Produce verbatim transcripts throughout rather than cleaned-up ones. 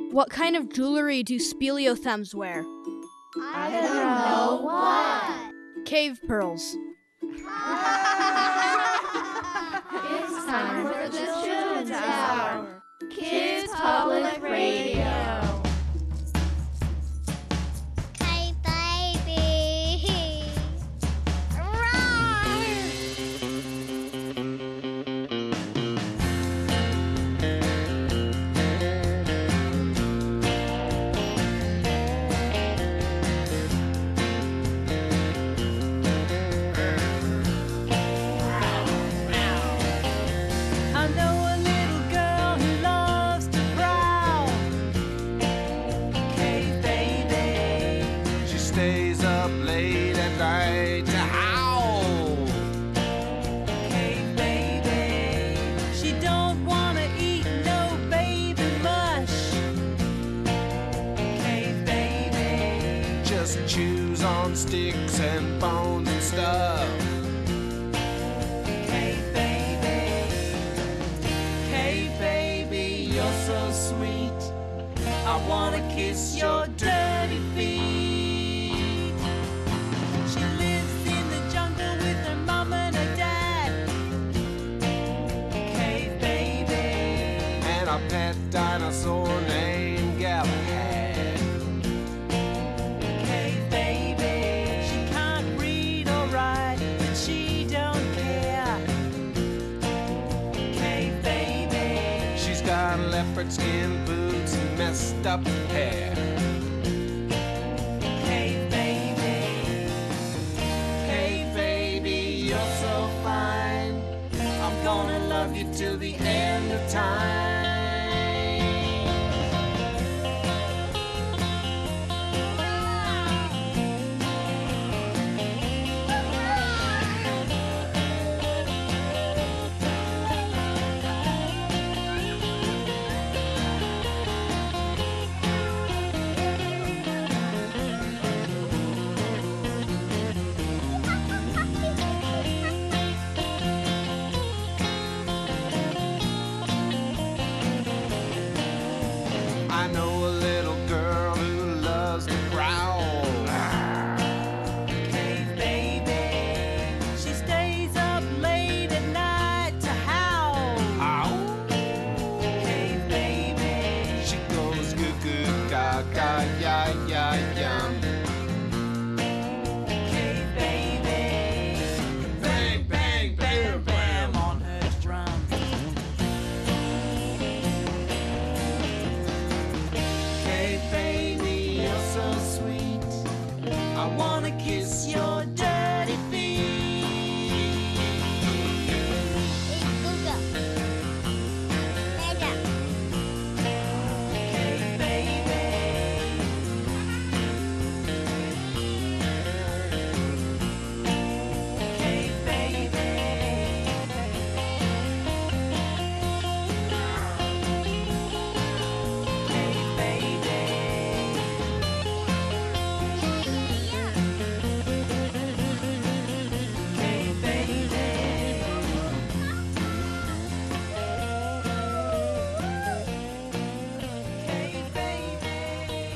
What kind of jewelry do speleothems wear? I don't know what. Cave pearls. It's time for the Children's Hour. Kids Public Radio. Hey, baby. Roar! I know a little girl who loves to prowl. Cave baby. She stays up late at night to howl. Cave baby. She don't wanna eat no baby mush. Cave baby. Just chews on sticks and bones and stuff. Cave baby. Cave baby, you're so sweet. I wanna kiss your dirty feet. She lives in the jungle with her mom and her dad. Cave baby. And a pet dinosaur named Galahad. Cave baby. She can't read or write, but she don't care. Cave baby. She's got leopard skin boots and messed up hair. Cave baby. Hey baby, you're so fine. I'm gonna love you till the end of time. I know a little girl who loves to growl. Cave baby. She stays up late at night to howl. Ow. Cave baby. She goes goo goo gaga ya ya yum. Cave baby. Bang bang bam Bam bam. on her drum. Hey baby, you're so sweet. I wanna kiss your dirty feet. It's Google. Mega. Cave baby. Cave baby. Cave baby. Cave baby. Cave baby.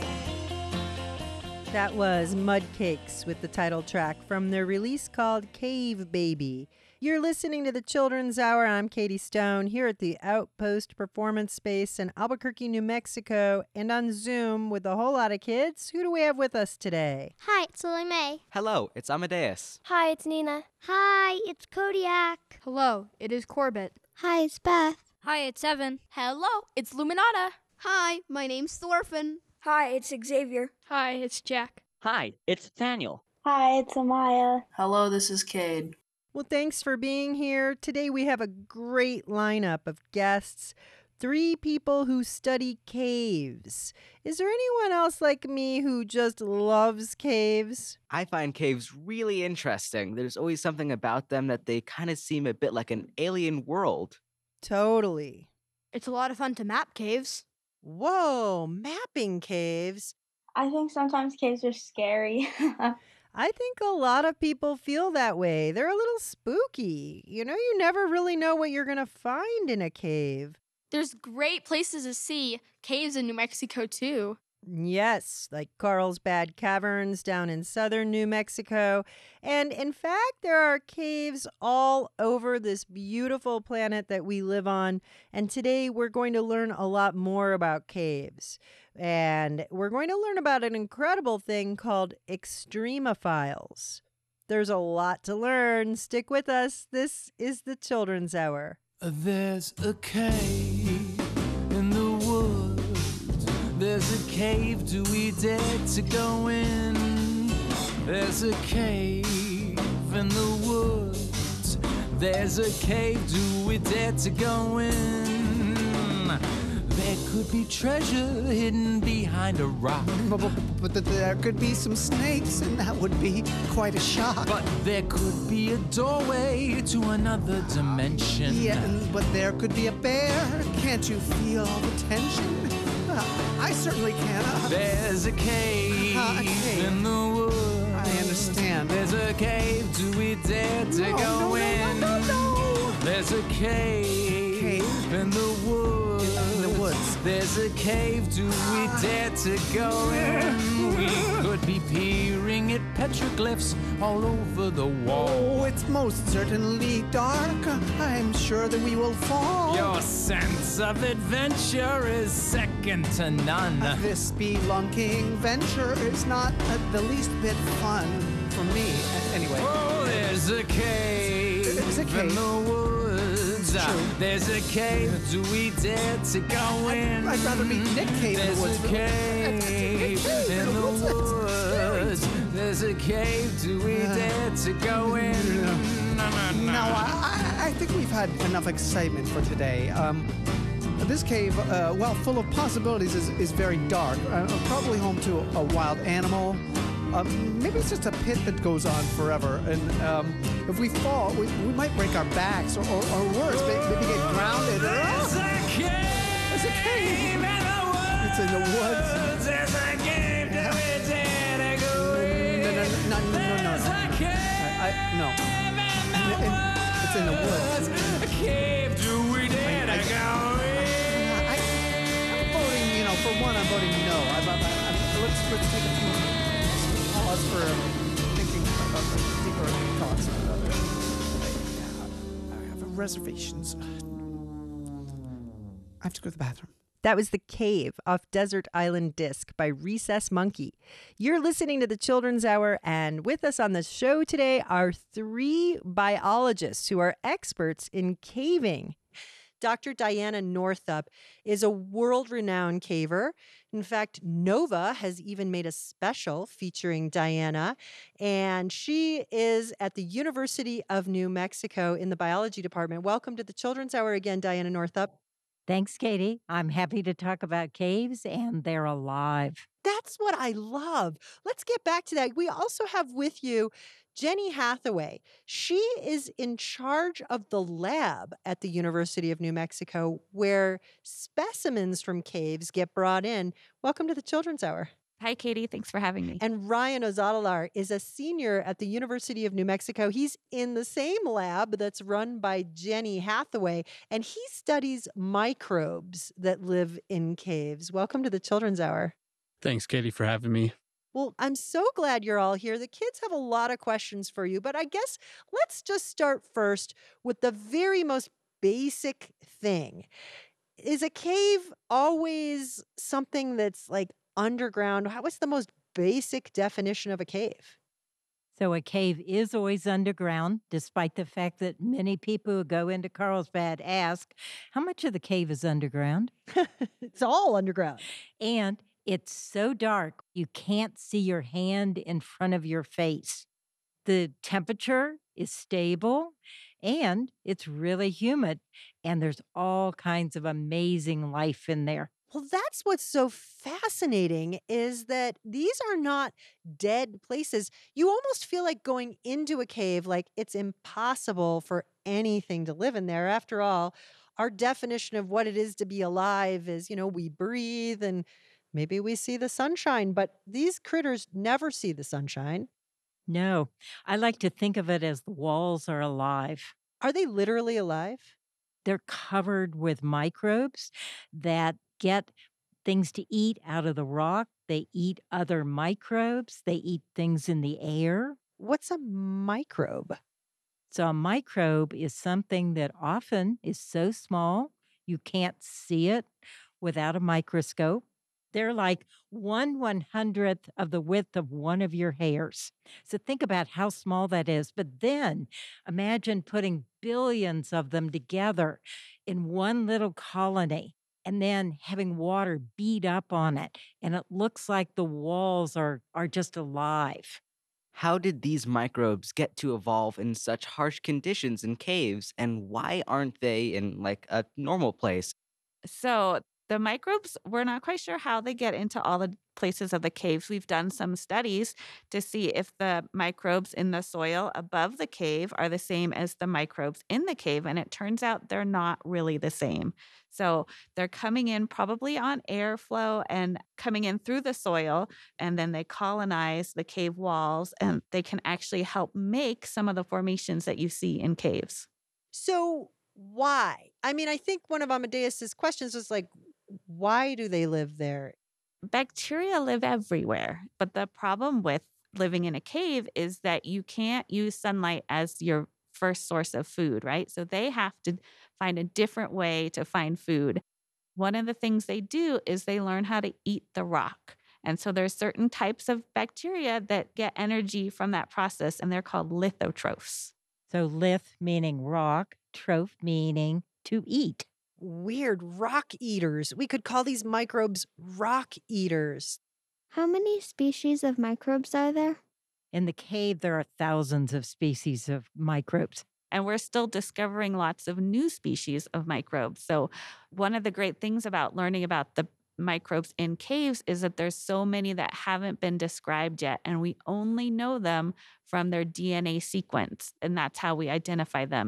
That was Mudcakes with the title track from their release called Cave Baby. You're listening to the Children's Hour. I'm Katie Stone here at the Outpost Performance Space in Albuquerque, New Mexico, and on Zoom with a whole lot of kids. Who do we have with us today? Hi, it's Lily Mae. Hello, it's Amadeus. Hi, it's Nina. Hi, it's Kodiak. Hello, it is Corbett. Hi, it's Beth. Hi, it's Evan. Hello, it's Luminata. Hi, my name's Thorfinn. Hi, it's Xavier. Hi, it's Jack. Hi, it's Nathaniel. Hi, it's Amaya. Hello, this is Cade. Well, thanks for being here. Today we have a great lineup of guests. Three people who study caves. Is there anyone else like me who just loves caves? I find caves really interesting. There's always something about them that they kind of seem a bit like an alien world. Totally. It's a lot of fun to map caves. Whoa, mapping caves. I think sometimes caves are scary. I think a lot of people feel that way. They're a little spooky. You know, you never really know what you're going to find in a cave. There's great places to see. Caves in New Mexico, too. Yes, like Carlsbad Caverns down in southern New Mexico. And in fact, there are caves all over this beautiful planet that we live on. And today we're going to learn a lot more about caves. And we're going to learn about an incredible thing called extremophiles. There's a lot to learn. Stick with us. This is the Children's Hour. There's a cave in the woods. There's a cave, do we dare to go in? There's a cave in the woods. There's a cave, do we dare to go in? There could be treasure hidden behind a rock. But, but, but there could be some snakes, and that would be quite a shock. But there could be a doorway to another dimension. Yeah, but there could be a bear. Can't you feel the tension? Uh, I certainly can. Uh, There's a cave, uh, a cave in the woods. I understand. There's a cave, do we dare to no, go no, in? No, no, no, no. There's a cave, cave in the woods. In, in the woods. There's a cave, do we dare to go in? We could be peering at petroglyphs all over the wall. Oh, it's most certainly dark. I'm sure that we will fall. Your sense of adventure is second to none. Uh, this spelunking venture is not uh, the least bit fun for me. Uh, anyway. Oh, there's a cave, There's a cave. in the woods. True. There's a cave, do we dare to go in? I'd rather meet Nick Cave in There's the woods. a cave in the woods. There's a cave, do we dare to go in? No, no, no. Now, I, I think we've had enough excitement for today. Um, this cave, uh, while full of possibilities, is, is very dark. Uh, probably home to a wild animal. Um, maybe it's just a pit that goes on forever. And um, if we fall, we, we might break our backs, or, or, or worse, maybe, maybe get grounded. There's a cave, There's a cave. in the woods. It's in the woods. There's a cave, do we dare to go in? No, no, no, no, no, no, no. There's a cave. I, I, no. In- in- it's in the woods. A cave, do we dare I- to go in? I, I'm voting, you know, for one, I'm voting no. I, I, I, let's, let's take a few pause for thinking about the deeper thoughts. I have reservations. I have to go to the bathroom. That was The Cave off Desert Island Disc by Recess Monkey. You're listening to the Children's Hour, and with us on the show today are three biologists who are experts in caving. Doctor Diana Northup is a world-renowned caver. In fact, Nova has even made a special featuring Diana, and she is at the University of New Mexico in the biology department. Welcome to the Children's Hour again, Diana Northup. Thanks, Katie. I'm happy to talk about caves, and they're alive. That's what I love. Let's get back to that. We also have with you Jenny Hathaway. She is in charge of the lab at the University of New Mexico where specimens from caves get brought in. Welcome to the Children's Hour. Hi, Katie. Thanks for having me. And Ryan Ozadalar is a senior at the University of New Mexico. He's in the same lab that's run by Jenny Hathaway, and he studies microbes that live in caves. Welcome to the Children's Hour. Thanks, Katie, for having me. Well, I'm so glad you're all here. The kids have a lot of questions for you, but I guess let's just start first with the very most basic thing. Is a cave always something that's like underground? What's the most basic definition of a cave? So a cave is always underground, despite the fact that many people who go into Carlsbad ask, how much of the cave is underground? It's all underground. And it's so dark, you can't see your hand in front of your face. The temperature is stable, and it's really humid, and there's all kinds of amazing life in there. Well, that's what's so fascinating is that these are not dead places. You almost feel like going into a cave like it's impossible for anything to live in there. After all, our definition of what it is to be alive is, you know, we breathe and maybe we see the sunshine, but these critters never see the sunshine. No, I like to think of it as the walls are alive. Are they literally alive? They're covered with microbes that get things to eat out of the rock. They eat other microbes. They eat things in the air. What's a microbe? So a microbe is something that often is so small you can't see it without a microscope. They're like one one hundredth of the width of one of your hairs. So think about how small that is. But then imagine putting billions of them together in one little colony and then having water beat up on it. And it looks like the walls are, are just alive. How did these microbes get to evolve in such harsh conditions in caves, and why aren't they in like a normal place? So the microbes, we're not quite sure how they get into all the places of the caves. We've done some studies to see if the microbes in the soil above the cave are the same as the microbes in the cave, and it turns out they're not really the same. So they're coming in probably on airflow and coming in through the soil, and then they colonize the cave walls, and they can actually help make some of the formations that you see in caves. So why? I mean, I think one of Amadeus's questions was like, why do they live there? Bacteria live everywhere, but the problem with living in a cave is that you can't use sunlight as your first source of food, right? So they have to find a different way to find food. One of the things they do is they learn how to eat the rock. And so there's certain types of bacteria that get energy from that process, and they're called lithotrophs. So lith meaning rock, troph meaning to eat. Weird, rock eaters. We could call these microbes rock eaters. How many species of microbes are there? In the cave, there are thousands of species of microbes. And we're still discovering lots of new species of microbes. So one of the great things about learning about the microbes in caves is that there's so many that haven't been described yet, and we only know them from their D N A sequence, and that's how we identify them.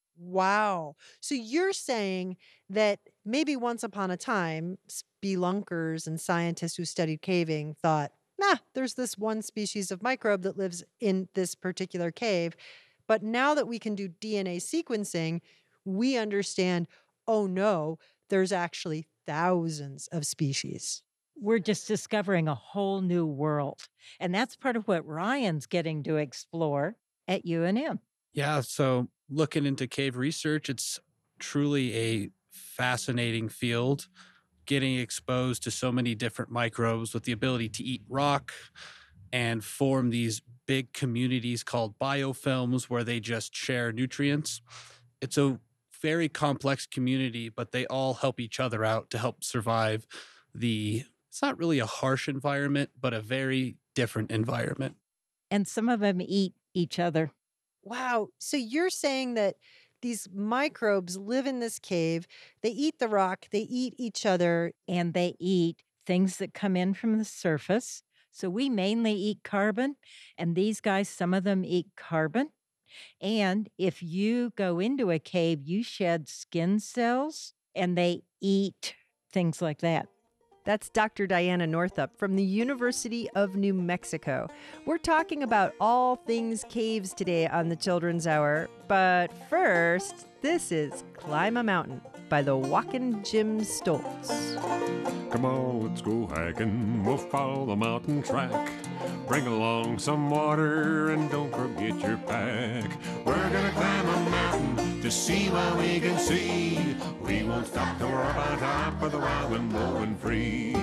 Wow. So you're saying that maybe once upon a time, spelunkers and scientists who studied caving thought, nah, there's this one species of microbe that lives in this particular cave. But now that we can do D N A sequencing, we understand, oh no, there's actually thousands of species. We're just discovering a whole new world. And that's part of what Ryan's getting to explore at U N M. Yeah, so looking into cave research, it's truly a fascinating field, getting exposed to so many different microbes with the ability to eat rock and form these big communities called biofilms where they just share nutrients. It's a very complex community, but they all help each other out to help survive the, it's not really a harsh environment, but a very different environment. And some of them eat each other. Wow. So you're saying that these microbes live in this cave, they eat the rock, they eat each other. And they eat things that come in from the surface. So we mainly eat carbon, and these guys, some of them eat carbon. And if you go into a cave, you shed skin cells, and they eat things like that. That's Doctor Diana Northup from the University of New Mexico. We're talking about all things caves today on the Children's Hour. But first, this is Climb a Mountain by the Walkin' Jim Stoltz. Come on, let's go hiking. We'll follow the mountain track. Bring along some water and don't forget your pack. We're gonna climb a mountain to see what we can see. We won't stop till we're up on top of the wild and blowing free.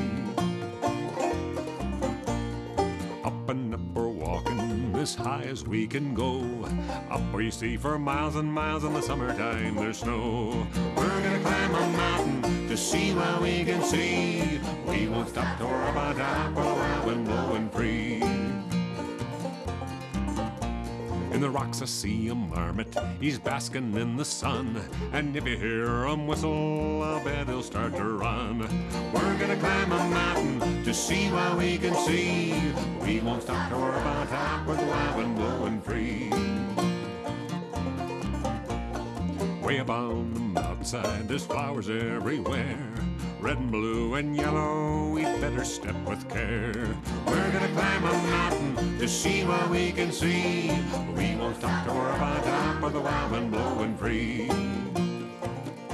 Up and up we're walking as high as we can go. Up where you see for miles and miles in the summertime there's snow. We're gonna climb a mountain to see what we can see. We won't stop till we're up on top of the wild and blowing free. In the rocks I see a marmot, he's basking in the sun. And if you hear him whistle, I'll bet he'll start to run. We're gonna climb a mountain to see what we can see. We won't stop till we're up on top with the wild and blowing free. Way up on the mountainside, there's flowers everywhere. Red and blue and yellow, we better step with care. We're gonna climb a mountain to see what we can see. We won't stop till we're up on top of the wild and blowing free.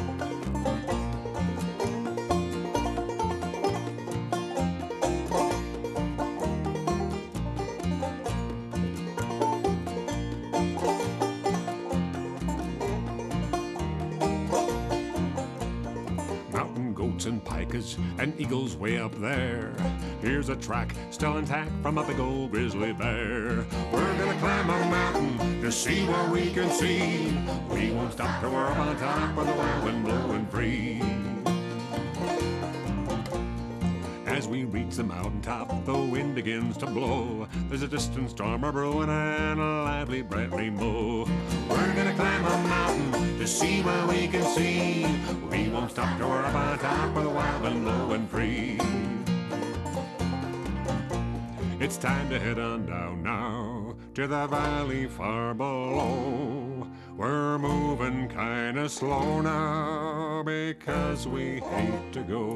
and pikas and eagles way up there. Here's a track still intact from a big old grizzly bear. We're gonna climb a mountain to see what we can see. We won't stop till we're up on top with the wild wind blowing free. As we reach the mountaintop, the wind begins to blow. There's a distant storm a brewing and a lively bright rainbow. We're gonna climb a mountain to see what we can see. We won't stop till we're up on top with the wild wind blowing free. It's time to head on down now to the valley far below. We're moving kinda slow now because we hate to go.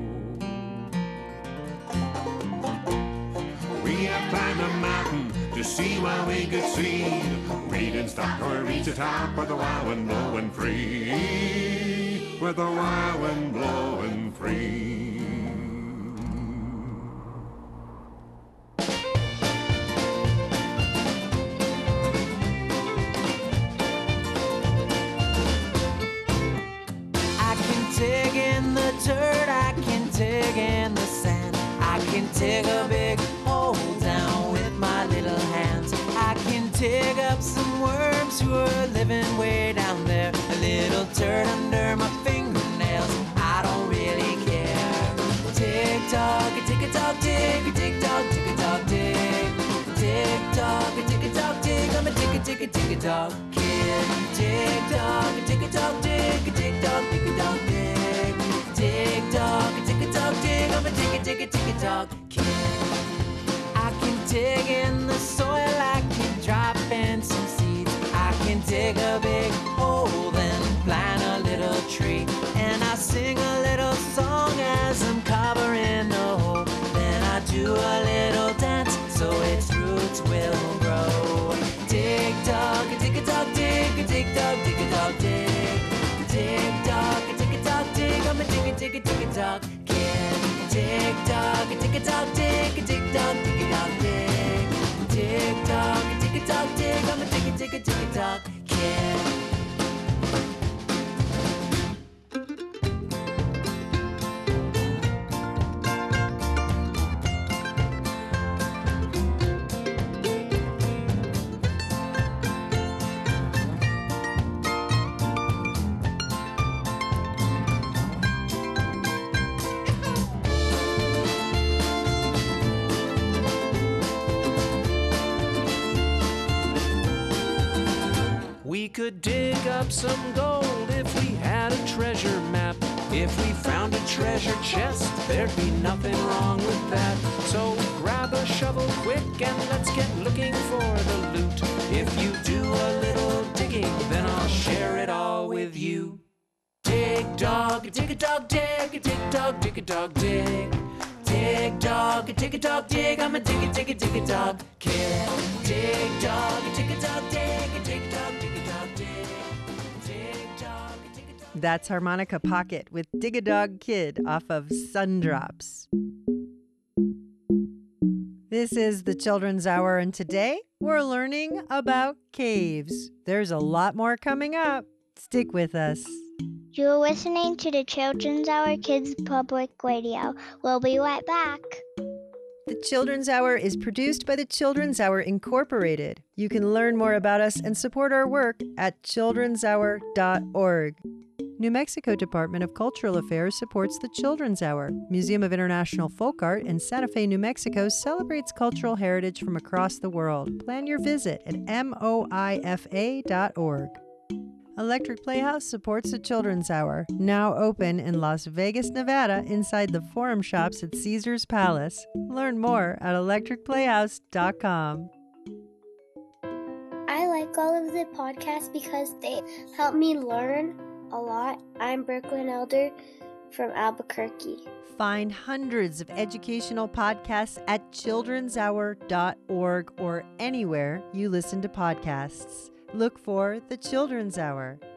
We have climbed a mountain to see what we could see. We didn't stop till we reached the top with the wild wind blowing free. With the wild wind blowing free. Dig in the dirt, I can dig in the sand. I can dig a big hole down with my little hands. I can dig up some worms who are living way down there. A little dirt under my fingernails, I don't really care. Dig dog, dig a dog, dig, dig dog, dig a dog, dig. Dig dog, dig a dog, dig, I'm a dig a dig a dig a dog kid. Dig dog, dig a dog, dig, dig dog, dig a dog, dig. Dig dog, dig a dog, dig, I'm a dig a dig a dig a dog kid. I can dig in the soil, I can drop in some seeds. I can dig a big hole, then plant a little tree. And I sing a little song as I'm covering the hole. Then I do a little dance so its roots will grow. Dig dog, dig a dog, dig, dig dog, dig a dog, dig. Dig dog, dig a dog, dig, I'm a dig a dig a dig a dog kid. Dig dog, dig a dog, dig, dig dog, dig a dog, dig. Dig dog, dig a dog, dig, I'm a dig a dig a dig a dog kid. We could dig up some gold if we had a treasure map. If we found a treasure chest, there'd be nothing wrong with that. So grab a shovel quick and let's get looking for the loot. If you do a little digging, then I'll share it all with you. Dig dog, dig a dog, dig, dig dog, dig a dog, dig. Dig dog, dig a dog, dig, I'm a dig a dig a dig a dog kid. Dig dog, dig a dog, dig, dig dog, dig a dog, dig. Dig dog, dig a dog. That's Harmonica Pocket with Dig a Dog Kid off of Sundrops. This is the Children's Hour, and today we're learning about caves. There's a lot more coming up. Stick with us. You're listening to the Children's Hour Kids Public Radio. We'll be right back. The Children's Hour is produced by the Children's Hour Incorporated. You can learn more about us and support our work at children's hour dot org. New Mexico Department of Cultural Affairs supports the Children's Hour. Museum of International Folk Art in Santa Fe, New Mexico celebrates cultural heritage from across the world. Plan your visit at M O I F A dot org. Electric Playhouse supports the Children's Hour, now open in Las Vegas, Nevada, inside the Forum Shops at Caesars Palace. Learn more at electric playhouse dot com. I like all of the podcasts because they help me learn a lot. I'm Brooklyn Elder from Albuquerque. Find hundreds of educational podcasts at children's hour dot org or anywhere you listen to podcasts. Look for The Children's Hour.